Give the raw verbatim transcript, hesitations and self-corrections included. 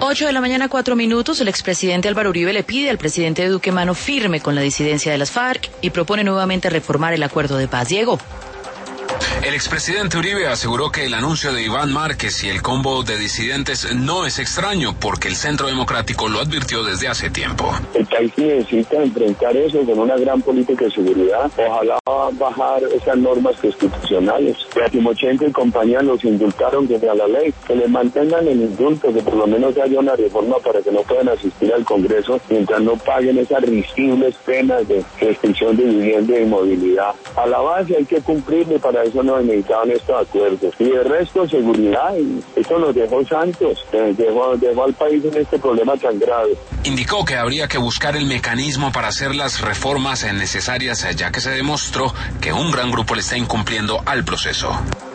Ocho de la mañana, cuatro minutos. El expresidente Álvaro Uribe le pide al presidente Duque mano firme con la disidencia de las FARC y propone nuevamente reformar el acuerdo de paz. Diego. El expresidente Uribe aseguró que el anuncio de Iván Márquez y el combo de disidentes no es extraño porque el Centro Democrático lo advirtió desde hace tiempo. El país necesita enfrentar eso con una gran política de seguridad. Ojalá bajar esas normas constitucionales. Que a Timochenko y compañía los indultaron contra la ley. Que le mantengan el indulto, que por lo menos haya una reforma para que no puedan asistir al Congreso mientras no paguen esas risibles penas de restricción de vivienda y movilidad. A la base hay que cumplirle, para eso no necesitaban estos acuerdos. Y el resto, seguridad, y eso nos dejó Santos, dejó, dejó al país en este problema tan grave. Indicó que habría que buscar el mecanismo para hacer las reformas necesarias, ya que se demostró que un gran grupo le está incumpliendo al proceso.